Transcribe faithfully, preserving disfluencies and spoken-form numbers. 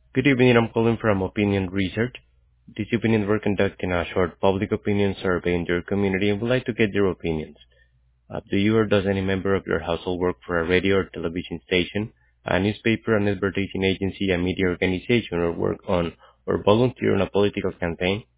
Good evening. I'm calling from Opinion Research. This evening, we're conducting a short public opinion survey in your community and would like to get your opinions. Uh, do you or does any member of your household work for a radio or television station, a newspaper, an advertising agency, a media organization, or work on or volunteer on a political campaign?